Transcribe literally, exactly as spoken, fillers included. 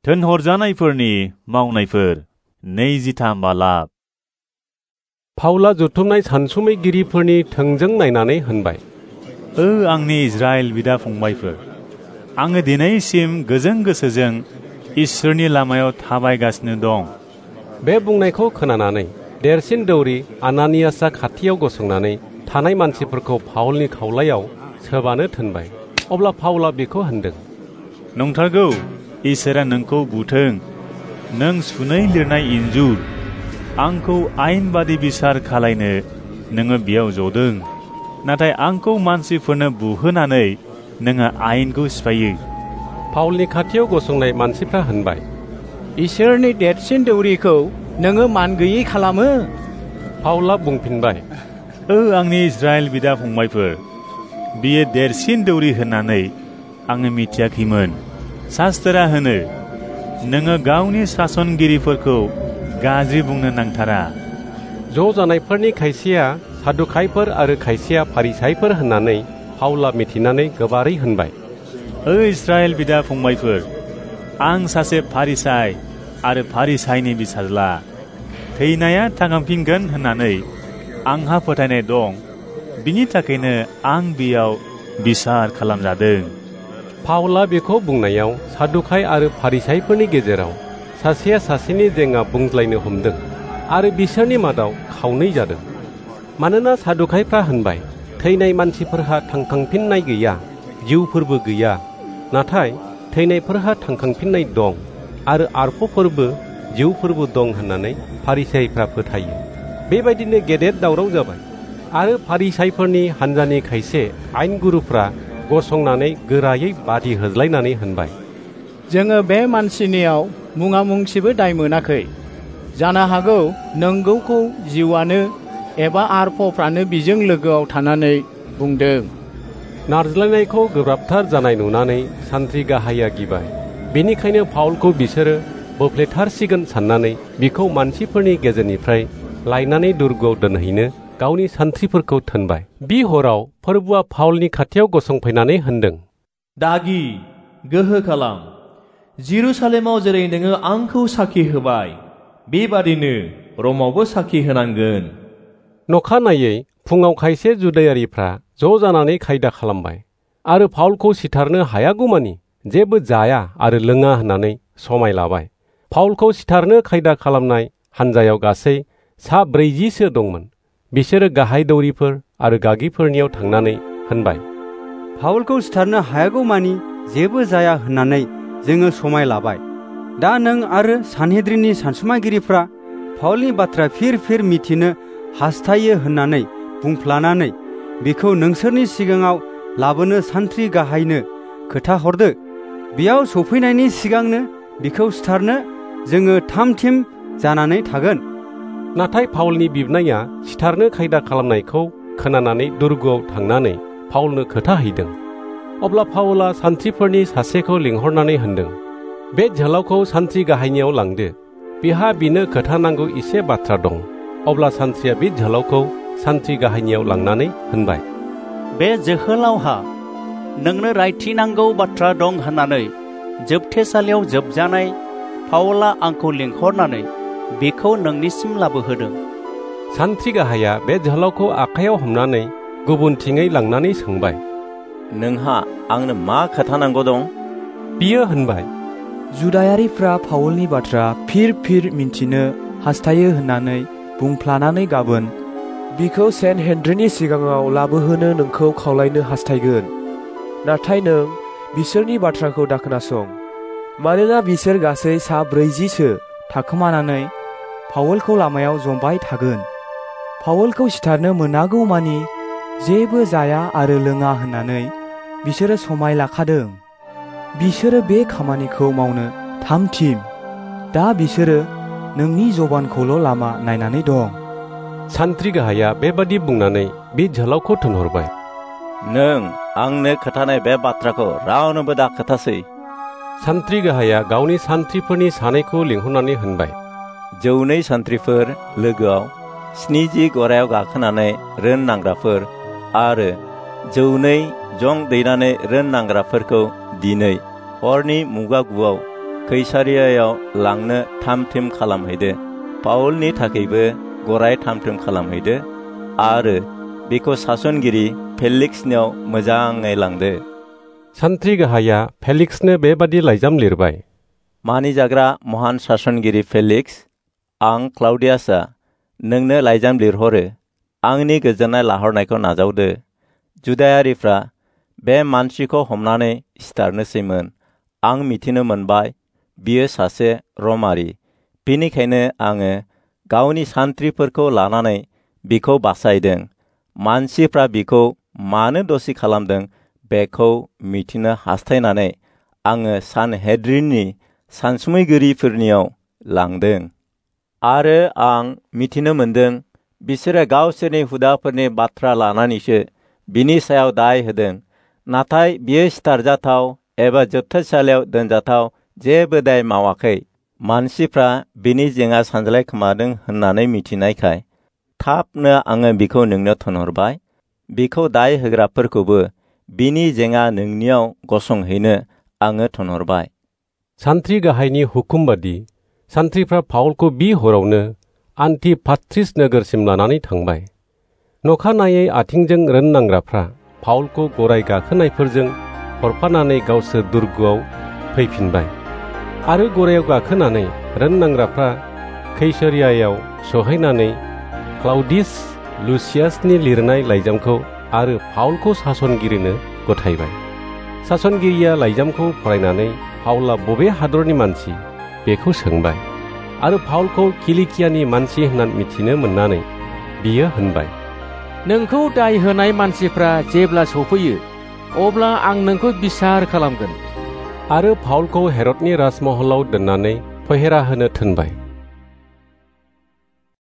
दोनहरजानायफोरनि मावनायफोर नैजिथाम बालाब। पाउला जथुमनाय सानसुमैगिरिफोरनि थोंजों नायनानै होनबाय, ओ आंनि इजराइल बिदा फंबायफोर, आङो दिनैसिम गोजों गोसोजों इसोरनि लामायाव थाबायगासिनो दं। बे बुंनायखौ खोनानानै देरसिन दौरि आनानियासआ खाथियाव गसंनानै थानाय मानसिफोरखौ पाउलनि खावलायाव सोबानो थोनबाय। अब्ला पाउला बेखौ होनदों, नंथारगौ, इसोरा नोंखौ बुथों। नों सुनै लिरनाय इन्जुर, आंखौ आयेन बादि बिसार खालायनो नोङो बेयाव जदों, नाथाय आंखौ मानसिफोरनो बुहोनानै नोङो आयेनखौ सिफायो। पाउलनि खाथियाव गसंनाय मानसिफ्रा होनबाय, इसोरनि देरसिन दौरिखौ नोङो मान गैयै खालामो। पाउला बुंफिनबाय, ओ आंनि इजराइल बिदा फंबायफोर, बियो देरसिन दौरि होननानै आङो मिथियाखैमोन। शास्त्रा होनो, नोङो गावनि सासनगिरिफोरखौ गाज्रि बुंनो नांथारा। ज' जानायफोरनि खायसेया सादुखायफोर आरो खायसेया फारिसायफोर होननानै पाउला मिथिनानै गोबारै होनबाय, ओ इजराइल बिदा फंबायफोर, आं सासे फारिसाय आरो फारिसायनि बिसारला। थैनाया थांखांफिनगोन होननानै आंहा फोथायनाय दं, बिनि थाखायनो आं बेयाव बिसार खालामजादों। पाउला बेखौ बुंनायाव सादुखाय आरो फारिसायफोरनि गेजेराव सासेया सासेनि जेंना बुंज्लायनो हमदों आरो बिसोरनि मादाव खावनै जादों। मानोना सादुखायफ्रा होनबाय, थैनाय मानसिफोरहा थांखांफिननाय गैया, जिउफोरबो गैया, नाथाय थैनायफोरहा थांखांफिननाय दं आरो आरफफोरबो जिउफोरबो दं होननानै फारिसायफ्रा फोथायो। बेबायदिनो गेदेर दावराव जाबाय आरो फारिसायफोरनि हान्जानि खायसे आयेनगुरुफ्रा गसंनानै गोरायै बादि होज्लायनानै होनबाय, जोङो बे मानसिनियाव मुङा मुंसेबो दाय मोनाखै। जानो हागौ नोंगौखौ जिउआनो एबा आरफफ्रानो बिजों लोगोआव थानानै बुंदों। नारज्लायनायखौ गोब्राबथार जानाय नुनानै सान्थ्रि गाहाया गिबाय। बेनिखायनो पाउलखौ बिसोरो बोफ्लेथारसिगोन साननानै बिखौ मानसिफोरनि गेजेरनिफ्राय लायनानै दुर्गआव दोनहैनो गावनि सान्थ्रिफोरखौ थोनबाय। बि हराव फोरबुआ पाउलनि खाथियाव गसंफैनानै होनदों, दागि, गोहो खालाम। जेरुसालेमाव जेरै नोङो आंखौ साखि होबाय, बेबादिनो रमावबो साखि होनांगोन। नखानायै फुङाव खायसे जुदायारिफ्रा ज' जानानै खायदा खालामबाय आरो पाउलखौ सिथारनो हायागौमानि जेबो जाया आरो लोङा होननानै समाय लाबाय। पाउलखौ सिथारनो खायदा खालामनाय हान्जायाव गासै सा ब्रैजिसो दंमोन। बिसोरो गाहाय दौरिफोर आरो गागिफोरनियाव थांनानै होनबाय, पाउलखौ सिथारनो हायागौमानि जेबो जाया होननानै जोङो समाय लाबाय। दा नों आरो सानहेद्रिननि सानसुमागिरिफ्रा पाउलनि बाथ्रा फिर फिर मिथिनो हास्थायो होननानै बुंफ्लानानै बिखौ नोंसोरनि सिगाङाव लाबोनो सान्थ्रि गाहायनो खोथा हरदो। बेयाव सफैनायनि सिगांनो बिखौ सिथारनो जोङो थाम थिम जानानै थागोन। नाथाय पाउलनि बिबनाया सिथारनो खायदा खालामनायखौ खोनानानै दुर्गआव थांनानै पाउलनो खोथा हैदों। अब्ला पाउला सान्थ्रिफोरनि सासेखौ लिंहरनानै होनदों, बे जोहोलावखौ सान्थ्रि गाहायनियाव लांदो, बिहा बिनो खोथा नांगौ एसे बाथ्रा दं। अब्ला सान्थ्रिया बे जोहोलावखौ सान्थ्रि गाहायनियाव लांनानै होनबाय, बे जोहोलावहा नोंनो रायथिनांगौ बाथ्रा दं होननानै जोबथेसालियाव जोबजानाय पाउला आंखौ लिंहरनानै बेखौ नोंनिसिम लाबोहोदों। सान्थ्रि गाहाया बे जोहोलावखौ आखायाव हमनानै गुबुनथिङै लांनानै सोंबाय, नोंहा आंनो मा खोथा नांगौ दं? बियो होनबाय, जुदायारिफ्रा पाउलनि बाथ्रा फिर फिर मिन्थिनो हास्थायो होननानै बुंफ्लानानै गाबोन बिखौ सेनहेद्रिननि सिगाङाव लाबोहोनो नोंखौ खावलायनो हास्थायगोन। नाथाय नों बिसोरनि बाथ्राखौ दाखोनासं, मानोना बिसोर गासै सा ब्रैजिसो थाखोमानानै पाउलखौ लामायाव जमबाय थागोन। पाउलखौ सिथारनो मोनागौ मानि जेबो जाया आरो लोङा होननानै बिसोरो समाय लाखादों। बिसोरो बे खामानिखौ मावनो थाम थिम। दा बिसोरो नोंनि जबानखौल' लामा नायनानै दं। सान्थ्रि गाहाया बेबादि बुंनानै बे जोहोलावखौ थोनहरबाय। नों आंनो खोथानाय बे बाथ्राखौ रावनोबो दा खोथासै। सान्थ्रि गाहाया गावनि सान्थ्रिफोरनि सानैखौ लिंहरनानै होनबाय, जौनै सान्थ्रिफोर लोगोआव स्निजि गरायाव गाखोनानै रोन नांग्राफोर आरो जौनै जं दैनानै रोन नांग्राफोरखौ दिनै हरनि मुगा गुआव कैसारियायाव लांनो थाम थिम खालामहैदो। पाउलनि थाखायबो गराय थाम थिम खालामहैदो आरो बेखौ सासनगिरि फेलिक्सनियाव मोजाङै लांदो। सान्थ्रि गाहाया फेलिक्सनो बेबादि लाइजाम लिरबाय। मानिजाग्रा महान सासनगिरि फेलिक्स, आं क्लाउडियासआ नोंनो लाइजाम लिरहरो। आंनि गोजोननाय लाहरनायखौ नाजावदो। जुदायारिफ्रा बे मानसिखौ हमनानै सिथारनोसैमोन। आं मिथिनो मोनबाय बियो सासे रमारि। बेनिखायनो आङो गावनि सान्थ्रिफोरखौ लानानै बिखौ बासायदों। मानसिफ्रा बिखौ मानो दसि खालामदों बेखौ मिथिनो हास्थायनानै आङो सानहेद्रिननि सानसुमैगिरिफोरनियाव लांदों। आरो आं मिथिनो मोनदों बिसोरो गावसोरनि हुदाफोरनि बाथ्रा लानानैसो बिनि सायाव दाय होदों। नाथाय बियो सिथारजाथाव एबा जोबथेसालियाव दोनजाथाव जेबो दाय मावाखै। मानसिफ्रा बिनि जेंगा सानज्लायखोमादों होननानै मिथिनायखाय थाबनो आङो बिखौ नोंनो थोनहरबाय। बिखौ दाय होग्राफोरखौबो बिनि जेंगा नोंनियाव गसंहैनो आङो थोनहरबाय। सान्थ्रि गाहायनि हुकुम बादि सान्थ्रिफ्रा पाउलखौ बि हरावनो आन्टिपाथ्रिस नोगोरसिम लानानै थांबाय। नखानायै आथिंजों रोननांग्राफ्रा पाउलखौ गराय गाखोनायफोरजों हरफानानै गावसोर दुर्गआव फैफिनबाय आरो गरायाव गाखोनानै रोननांग्राफ्रा कैसरियायाव सहैनानै क्लाउडियास लुसियासनि लिरनाय लाइजामखौ आरो पाउलखौ सासनगिरिनो गथायबाय। सासनगिरिया लाइजामखौ फरायनानै पाउला बबे हादरनि मानसि बेखौ सोंबाय आरो पाउलखौ किलिकियानि मानसि होननानै मिथिनो मोननानै बियो होनबाय, नोंखौ दाय होनाय मानसिफ्रा जेब्ला सफैयो अब्ला आं नोंखौ बिसार खालामगोन। आरो पाउलखौ हेरदनि राजमहलाव दोननानै फेहेरा होनो थोनबाय।